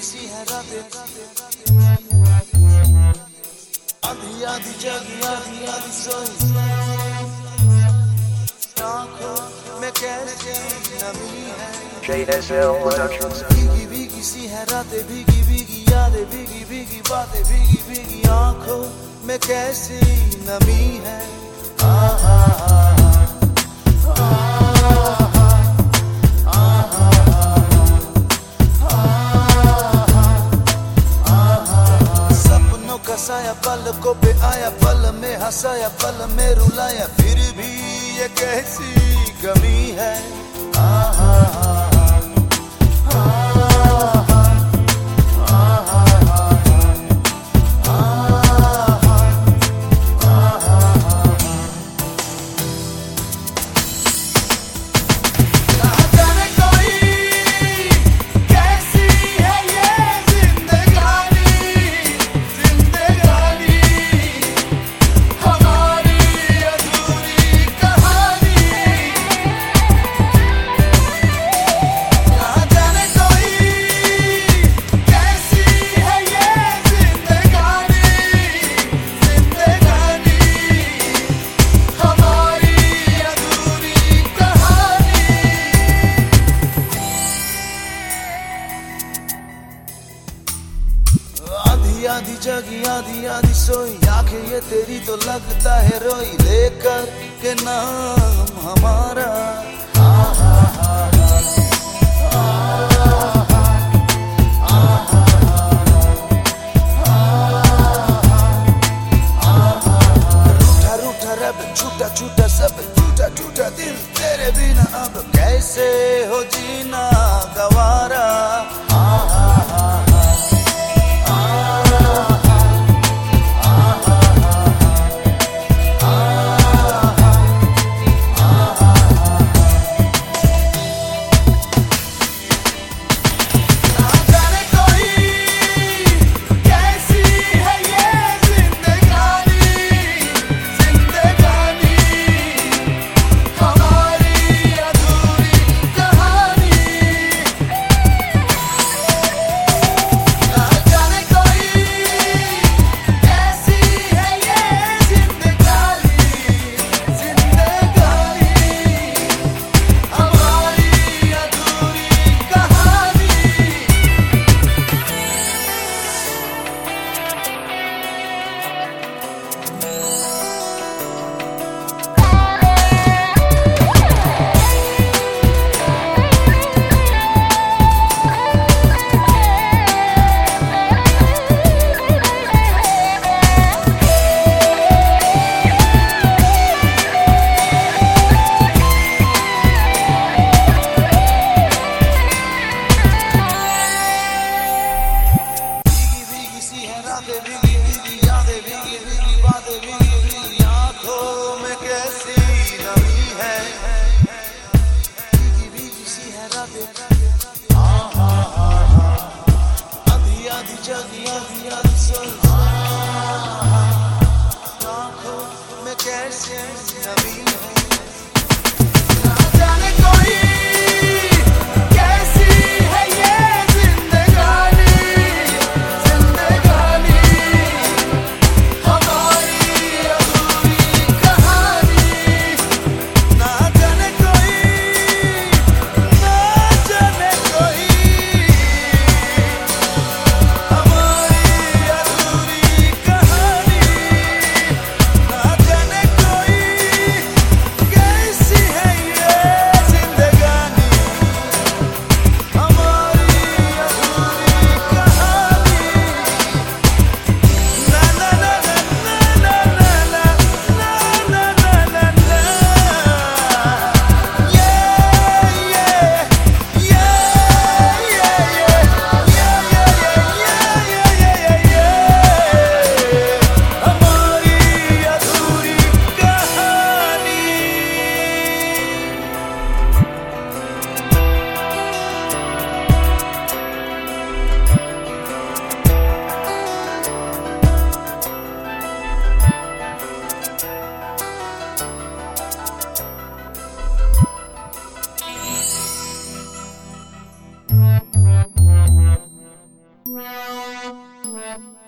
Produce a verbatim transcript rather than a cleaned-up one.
सी है रातें, आधी आधी जागी आधी आधी सोई, आँखों में कैसी नमी है। J S L Productions. भीगी भीगी सी है रातें, भीगी भीगी यादें, भीगी भीगी बातें, भीगी भीगी आँखों में कैसी नमी है। आहा साया पलकों पे आया, पल में हंसाया, पल में रुलाया, फिर भी ये कैसी कमी है। आहा आधी जगी आधी आधी सोई, आंखें ये तेरी तो लगता है रोई, लेकर के नाम हमारा। आहा रूठा रूठा रब, छूटा छूटा सब, टूटा टूटा दिल, तेरे बिना अब कैसे हो जीना गवारा। आहा Wow.